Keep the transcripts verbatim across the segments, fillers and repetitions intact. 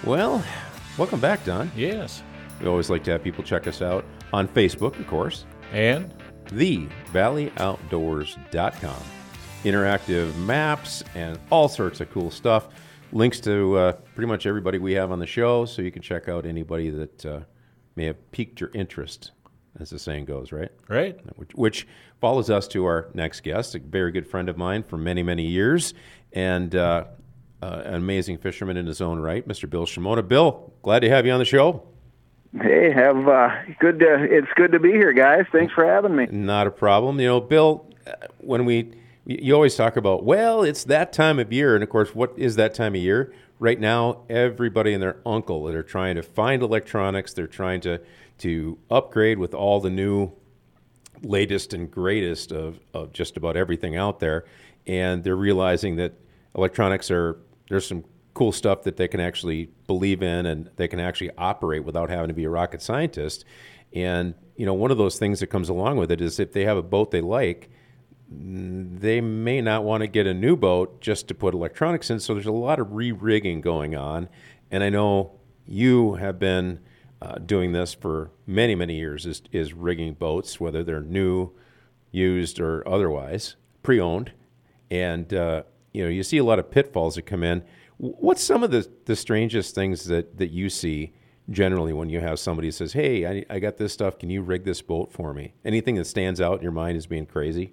Well, welcome back, Don. Yes. We always like to have people check us out on Facebook, of course. And? the valley outdoors dot com. Interactive maps and all sorts of cool stuff. Links to uh, pretty much everybody we have on the show, so you can check out anybody that uh, may have piqued your interest, as the saying goes, right? Right. Which, which follows us to our next guest, a very good friend of mine for many, many years, and uh, uh, an amazing fisherman in his own right, Mister Bill Shimona. Bill, glad to have you on the show. Hey, have uh, good. To, it's good to be here, guys. Thanks for having me. Not a problem. You know, Bill, when we, you always talk about, well, it's that time of year. And, of course, what is that time of year? Right now, everybody and their uncle that are trying to find electronics. They're trying to, to upgrade with all the new latest and greatest of, of just about everything out there. And they're realizing that electronics are, there's some cool stuff that they can actually believe in and they can actually operate without having to be a rocket scientist. And, you know, one of those things that comes along with it is if they have a boat they like, they may not want to get a new boat just to put electronics in. So there's a lot of re-rigging going on. And I know you have been uh, doing this for many, many years, is, is rigging boats, whether they're new, used, or otherwise, pre-owned. And, uh, you know, you see a lot of pitfalls that come in. What's some of the, the strangest things that, that you see generally when you have somebody who says, hey, I, I got this stuff, can you rig this boat for me? Anything that stands out in your mind as being crazy?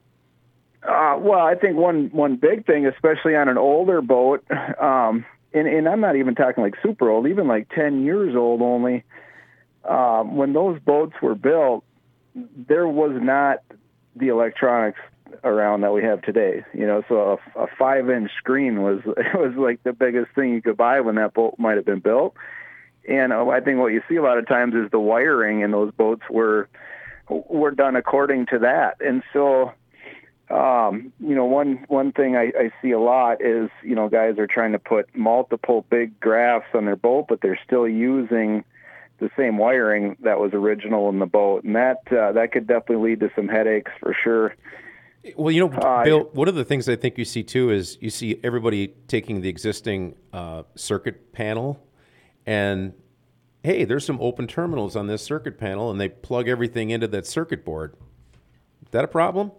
Uh, well, I think one one big thing, especially on an older boat, um, and, and I'm not even talking like super old, even like ten years old only, um, when those boats were built, there was not the electronics around that we have today. You know, so a, a five-inch screen was was like the biggest thing you could buy when that boat might have been built. And uh, I think what you see a lot of times is the wiring in those boats were were done according to that. And so, um, you know, one one thing I, I see a lot is, you know, guys are trying to put multiple big graphs on their boat, but they're still using the same wiring that was original in the boat. And that uh, that could definitely lead to some headaches for sure. Well, you know, uh, Bill, one of the things I think you see, too, is you see everybody taking the existing uh, circuit panel and, hey, there's some open terminals on this circuit panel, and they plug everything into that circuit board. Is that a problem?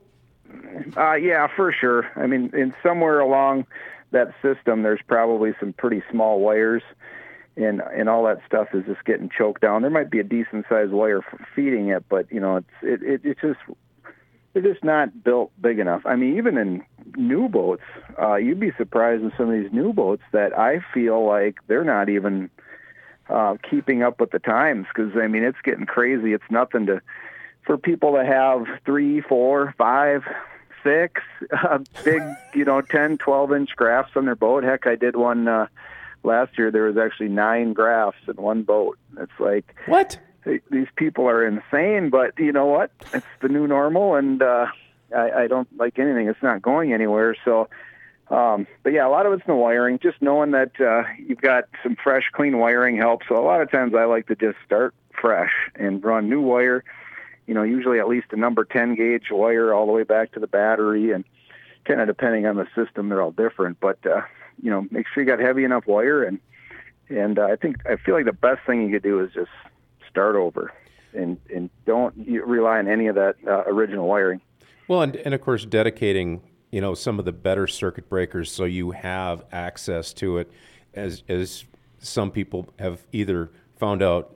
Uh, yeah, for sure. I mean, in somewhere along that system, there's probably some pretty small wires, and and all that stuff is just getting choked down. There might be a decent-sized wire for feeding it, but, you know, it's it, it it's just... They're just not built big enough. I mean, even in new boats, uh, you'd be surprised in some of these new boats that I feel like they're not even uh, keeping up with the times. Because, I mean, it's getting crazy. It's nothing to for people to have three, four, five, six uh, big, you know, ten, twelve-inch graphs on their boat. Heck, I did one uh, last year. There was actually nine graphs in one boat. It's like... What? These people are insane, but you know what? It's the new normal, and uh, I, I don't like anything. It's not going anywhere. So, um, but yeah, a lot of it's in the wiring. Just knowing that uh, you've got some fresh, clean wiring helps. So a lot of times I like to just start fresh and run new wire. You know, usually at least a number ten gauge wire all the way back to the battery, and kind of depending on the system, they're all different. But uh, you know, make sure you got heavy enough wire, and and uh, I think I feel like the best thing you could do is just start over and and don't rely on any of that uh, original wiring. Well, and, and of course, dedicating, you know, some of the better circuit breakers so you have access to it, as as some people have either found out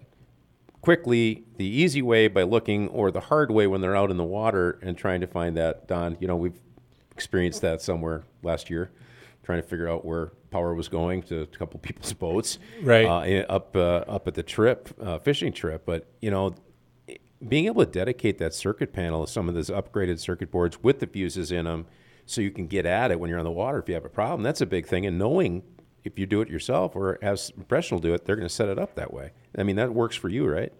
quickly the easy way by looking, or the hard way when they're out in the water and trying to find that. Don, you know, we've experienced that somewhere last year, trying to figure out where power was going to a couple people's boats, right, uh, up uh, up at the trip, uh, fishing trip. But you know, being able to dedicate that circuit panel, some of those upgraded circuit boards with the fuses in them, so you can get at it when you're on the water if you have a problem. That's a big thing. And knowing if you do it yourself or have a professional do it, they're going to set it up that way. I mean, that works for you, right?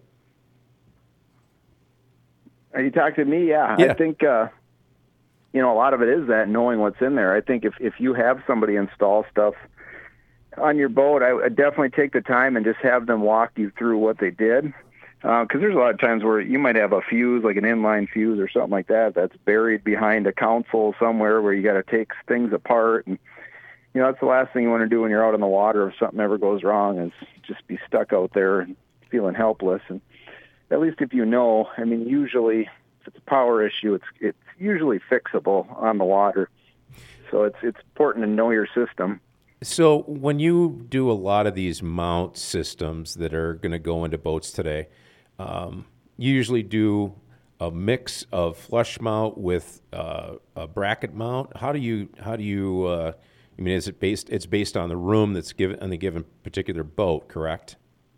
Are you talking to me? Yeah, yeah. I think. Uh... You know, a lot of it is that knowing what's in there. I think if, if you have somebody install stuff on your boat, I would definitely take the time and just have them walk you through what they did. Because uh, there's a lot of times where you might have a fuse, like an inline fuse or something like that, that's buried behind a console somewhere where you got to take things apart. And you know, that's the last thing you want to do when you're out on the water if something ever goes wrong, is just be stuck out there and feeling helpless. And at least if you know, I mean, usually if it's a power issue, it's it's usually fixable on the water. So it's it's important to know your system. So when you do a lot of these mount systems that are going to go into boats today, um, you usually do a mix of flush mount with uh, a bracket mount. How do you how do you? Uh, I mean, is it based? It's based on the room that's given on the given particular boat, correct?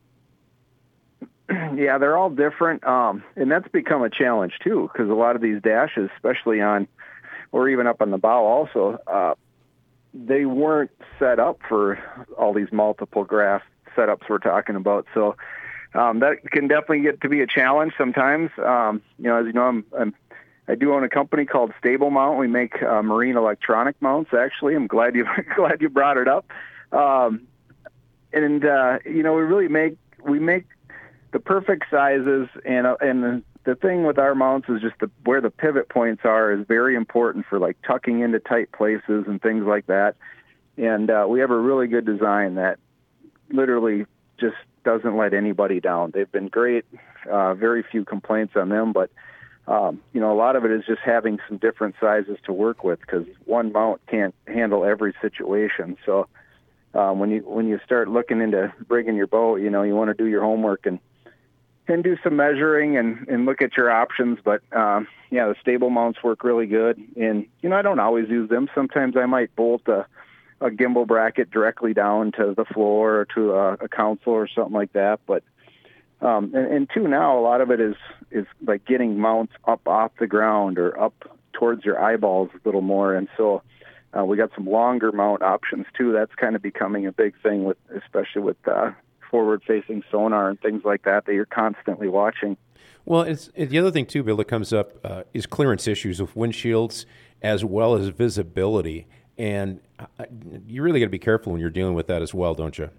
Yeah, they're all different, um, and that's become a challenge too, because a lot of these dashes, especially on, or even up on the bow, also. Uh, they weren't set up for all these multiple graph setups we're talking about. So um, that can definitely get to be a challenge sometimes. Um, you know, as you know, I'm, I'm, I do own a company called Stable Mount. We make uh, marine electronic mounts, actually. I'm glad you glad you brought it up. Um, and, uh, you know, we really make, we make the perfect sizes, and, uh, and the, the thing with our mounts is just the, where the pivot points are is very important for like tucking into tight places and things like that. And uh, we have a really good design that literally just doesn't let anybody down. They've been great. Uh, very few complaints on them, but um, you know, a lot of it is just having some different sizes to work with, because one mount can't handle every situation. So um, when you when you start looking into rigging your boat, you know, you want to do your homework and and do some measuring and, and look at your options. But, um, yeah, the Stable mounts work really good. And, you know, I don't always use them. Sometimes I might bolt a, a gimbal bracket directly down to the floor or to a, a console or something like that. But, um, and, and two, now a lot of it is, is like getting mounts up off the ground or up towards your eyeballs a little more. And so uh, we got some longer mount options too. That's kind of becoming a big thing, with, especially with, uh, forward-facing sonar and things like that that you're constantly watching. Well, it's, it, the other thing too, Bill, that comes up uh, is clearance issues with windshields as well as visibility, and uh, you really got to be careful when you're dealing with that as well, don't you?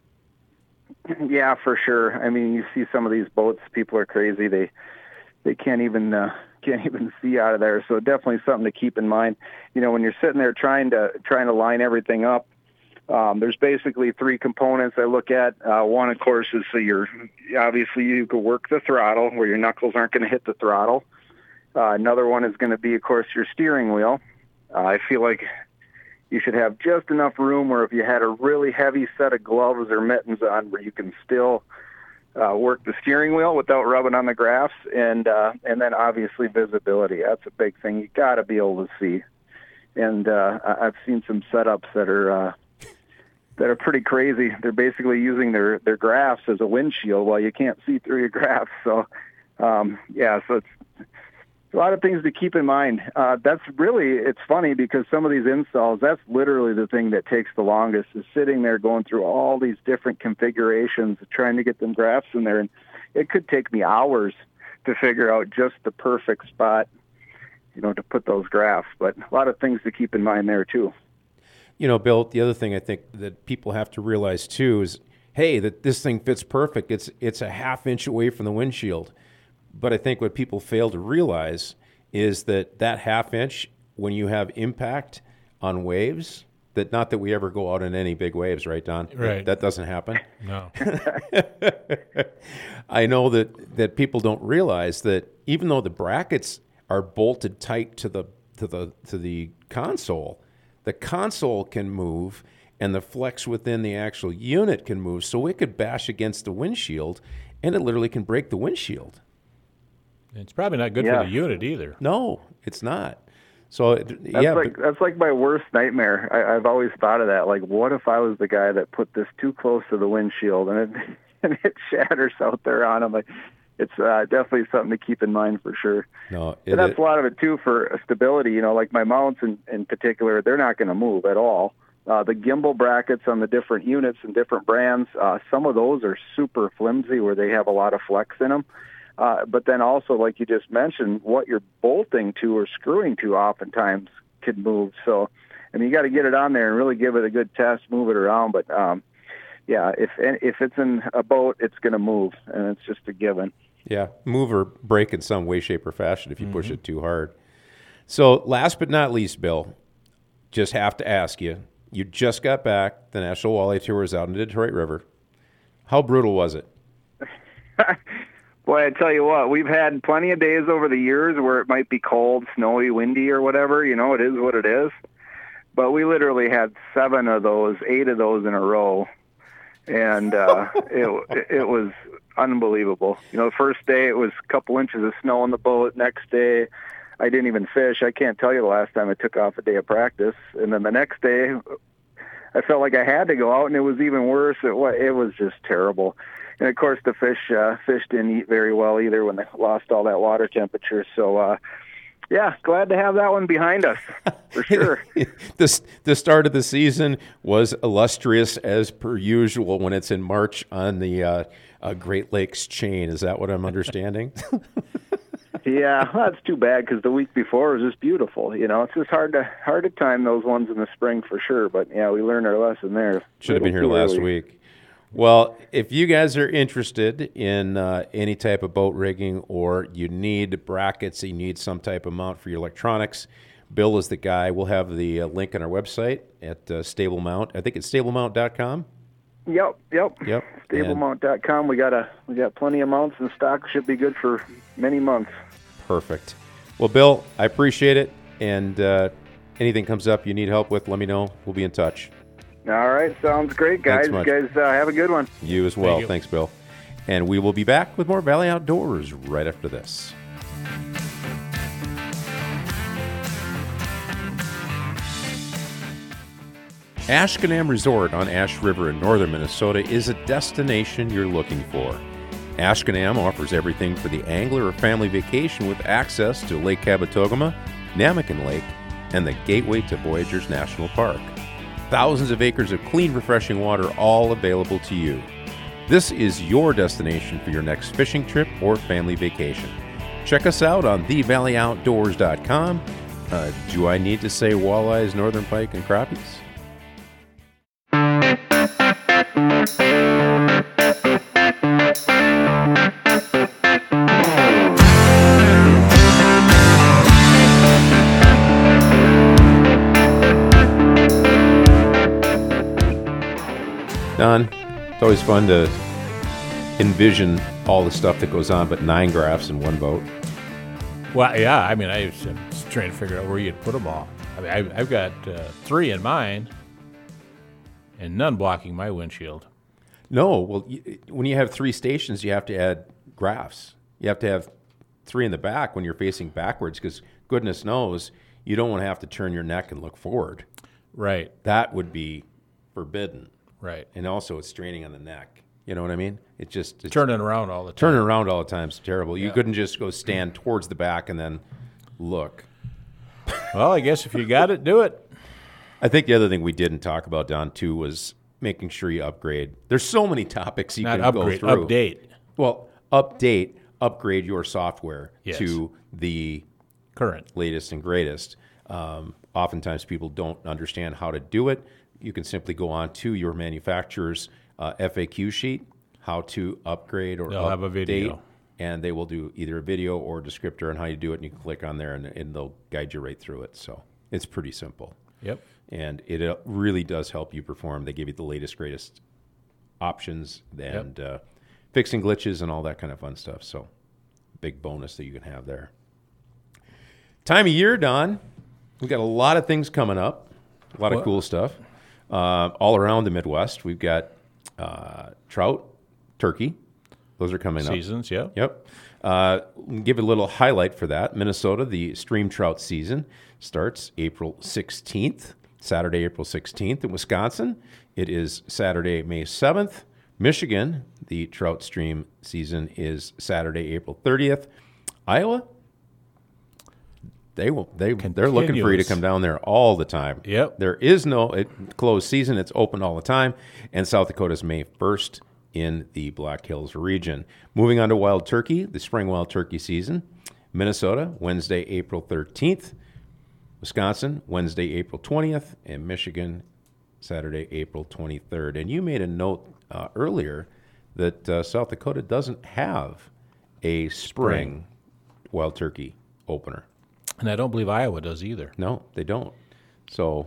Yeah, for sure. I mean, you see some of these boats, people are crazy. They they can't even uh, can't even see out of there. So definitely something to keep in mind. You know, when you're sitting there trying to trying to line everything up. Um, there's basically three components I look at. Uh, one, of course, is so you're obviously you can work the throttle where your knuckles aren't going to hit the throttle. Uh, another one is going to be, of course, your steering wheel. Uh, I feel like you should have just enough room where if you had a really heavy set of gloves or mittens on, where you can still uh, work the steering wheel without rubbing on the graphs. And uh, and then obviously visibility. That's a big thing. You got to be able to see. And uh, I've seen some setups that are. Uh, that are pretty crazy. They're basically using their, their graphs as a windshield while you can't see through your graphs. So, um, yeah, so it's a lot of things to keep in mind. Uh, that's really, it's funny because some of these installs, that's literally the thing that takes the longest, is sitting there going through all these different configurations, trying to get them graphs in there. And it could take me hours to figure out just the perfect spot, you know, to put those graphs. But a lot of things to keep in mind there too. You know, Bill, the other thing I think that people have to realize too is, hey, that this thing fits perfect. It's it's a half inch away from the windshield. But I think what people fail to realize is that that half inch, when you have impact on waves, that not that we ever go out in any big waves, right, Don? Right. That, that doesn't happen. No. I know that, that people don't realize that even though the brackets are bolted tight to the to the to the console, the console can move and the flex within the actual unit can move, so it could bash against the windshield, and it literally can break the windshield. It's probably not good yeah. for the unit either. No, it's not. So that's yeah, like but, that's like my worst nightmare. I, I've always thought of that. Like, what if I was the guy that put this too close to the windshield and it and it shatters out there on him? Like, it's uh, definitely something to keep in mind for sure. No, it, and that's it, a lot of it too for stability. You know, like my mounts in, in particular, they're not going to move at all. Uh, the gimbal brackets on the different units and different brands, uh, some of those are super flimsy where they have a lot of flex in them. Uh, but then also, like you just mentioned, what you're bolting to or screwing to oftentimes could move. So, I mean, you got to get it on there and really give it a good test, move it around. But, um, yeah, if if it's in a boat, it's going to move, and it's just a given. Yeah, move or break in some way, shape, or fashion if you Mm-hmm. push it too hard. So last but not least, Bill, just have to ask you, you just got back. The National Walleye Tour is out in the Detroit River. How brutal was it? Boy, I tell you what, we've had plenty of days over the years where it might be cold, snowy, windy, or whatever. You know, it is what it is. But we literally had seven of those, eight of those in a row, and uh, it it was unbelievable. You know, the first day it was a couple inches of snow on the boat. Next day, I didn't even fish. I can't tell you the last time I took off a day of practice. And then the next day, I felt like I had to go out, and it was even worse. It was, it was just terrible. And of course, the fish uh, fish didn't eat very well either when they lost all that water temperature. So, uh, yeah, glad to have that one behind us for sure. the the start of the season was illustrious as per usual when it's in March on the uh, uh, Great Lakes chain. Is that what I'm understanding? Yeah, well, that's too bad because the week before was just beautiful. You know, it's just hard to hard to time those ones in the spring for sure. But yeah, we learned our lesson there. Should have been here last early. week. Well, if you guys are interested in uh, any type of boat rigging, or you need brackets, you need some type of mount for your electronics, Bill is the guy. We'll have the uh, link on our website at uh, Stable Mount. I think it's stable mount dot com. Yep, yep. Yep. stable mount dot com. We got a we got plenty of mounts in stock. Should be good for many months. Perfect. Well, Bill, I appreciate it. And uh, anything comes up you need help with, let me know. We'll be in touch. All right. Sounds great, guys. You guys uh, have a good one. You as well. Thank you. Thanks, Bill. And we will be back with more Valley Outdoors right after this. Ashkenam Resort on Ash River in northern Minnesota is a destination you're looking for. Ashkenam offers everything for the angler or family vacation with access to Lake Kabetogama, Namakan Lake, and the gateway to Voyageurs National Park. Thousands of acres of clean, refreshing water, all available to you. This is your destination for your next fishing trip or family vacation. Check us out on the valley outdoors dot com. Uh, do I need to say walleyes, northern pike, and crappies? Don, it's always fun to envision all the stuff that goes on, but nine graphs in one boat. Well, yeah, I mean, I was just trying to figure out where you'd put them all. I mean, I've, I've got uh, three in mine, and none blocking my windshield. No, well, y- when you have three stations, you have to add graphs. You have to have three in the back when you're facing backwards, because goodness knows you don't want to have to turn your neck and look forward. Right. That would be forbidden. Right. And also, it's straining on the neck. You know what I mean? It just it's, Turning around all the time. turning around all the time is terrible. You Yeah. couldn't just go stand towards the back and then look. Well, I guess if you got it, do it. I think the other thing we didn't talk about, Don, too, was making sure you upgrade. There's so many topics you Not can upgrade, go through. update. Well, update, upgrade your software Yes. to the Current. latest and greatest. Um, oftentimes people don't understand how to do it. You can simply go on to your manufacturer's uh, F A Q sheet, how to upgrade or They'll update, have a video. and they will do either a video or a descriptor on how you do it, and you can click on there, and, and they'll guide you right through it. So it's pretty simple. Yep. And it uh, really does help you perform. They give you the latest, greatest options and uh, fixing glitches and all that kind of fun stuff. So big bonus that you can have there. Time of year, Don. We've got a lot of things coming up, a lot of What? cool stuff. Uh, all around the Midwest, we've got uh, trout, turkey. Those are coming up. Seasons, yeah. Yep. Uh, give a little highlight for that. Minnesota, the stream trout season starts April sixteenth, Saturday, April sixteenth. In Wisconsin, it is Saturday, May seventh. Michigan, the trout stream season is Saturday, April thirtieth. Iowa, they will they they're looking for you to Continuous. come down there all the time. Yep. There is no it, closed season; it's open all the time. And South Dakota's May first in the Black Hills region. Moving on to wild turkey, the spring wild turkey season. Minnesota, Wednesday, April thirteenth. Wisconsin, Wednesday, April twentieth, and Michigan, Saturday, April twenty-third. And you made a note uh, earlier that uh, South Dakota doesn't have a spring, spring wild turkey opener. And I don't believe Iowa does either. No, they don't. So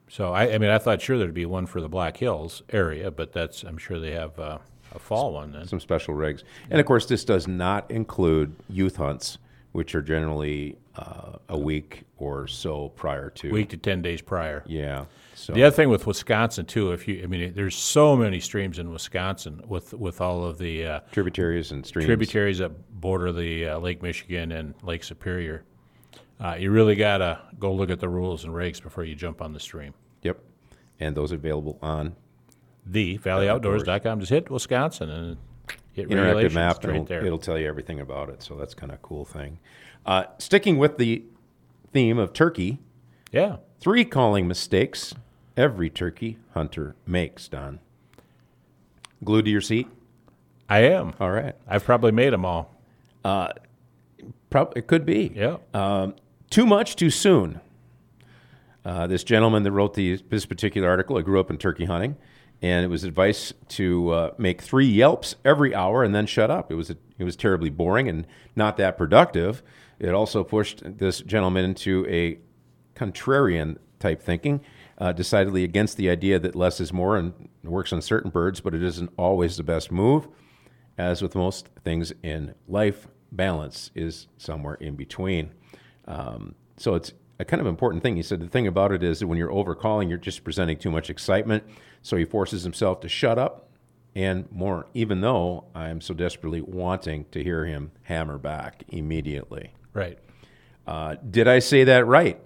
So I, I mean, I thought sure there'd be one for the Black Hills area, but that's I'm sure they have uh, a fall one then. Some special rigs. And, of course, this does not include youth hunts, which are generally uh, a week or so prior to. Week to ten days prior. Yeah. So. The other thing with Wisconsin too, if you, I mean, there's so many streams in Wisconsin with with all of the uh, tributaries and streams. Tributaries that border the uh, Lake Michigan and Lake Superior. Uh, you really gotta go look at the rules and regs before you jump on the stream. Yep, and those available on the valley outdoors dot com. Just hit Wisconsin and hit interactive regulations map. straight It'll, there. it'll tell you everything about it. So that's kind of a cool thing. Uh, sticking with the theme of turkey, yeah, three calling mistakes every turkey hunter makes. Don, glued to your seat. I am. All right. I've probably made them all. Uh, prob- it could be. Yeah. Um, too much too soon. Uh, this gentleman that wrote the, this particular article, I grew up in turkey hunting, and it was advice to uh, make three yelps every hour and then shut up. It was a, it was terribly boring and not that productive. It also pushed this gentleman into a contrarian type thinking, uh, decidedly against the idea that less is more and works on certain birds, but it isn't always the best move. As with most things in life, balance is somewhere in between. Um, so it's a kind of important thing. He said the thing about it is that when you're overcalling, you're just presenting too much excitement. So he forces himself to shut up and more, even though I'm so desperately wanting to hear him hammer back immediately. Right. Uh, did I say that right?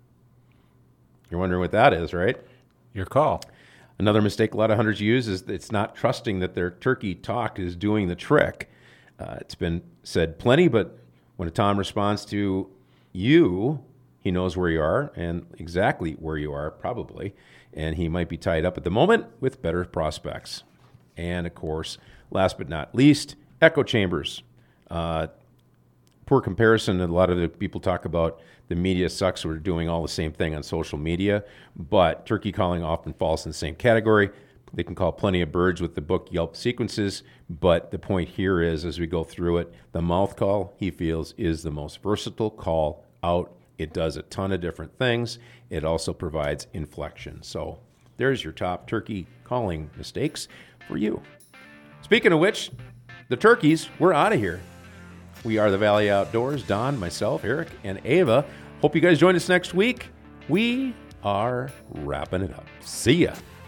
You're wondering what that is, right? Your call. Another mistake a lot of hunters use is that it's not trusting that their turkey talk is doing the trick. Uh, it's been said plenty, but when a tom responds to you, he knows where you are and exactly where you are, probably, and he might be tied up at the moment with better prospects. And, of course, last but not least, echo chambers. Uh, poor comparison. A lot of the people talk about the media sucks. We're doing all the same thing on social media, but turkey calling often falls in the same category. They can call plenty of birds with the book Yelp sequences, but the point here is, as we go through it, the mouth call, he feels, is the most versatile call out. It does a ton of different things. It also provides inflection. So there's your top turkey calling mistakes for you. Speaking of which, the turkeys, we're out of here. We are the Valley Outdoors. Don, myself, Eric, and Ava. Hope you guys join us next week. We are wrapping it up. See ya.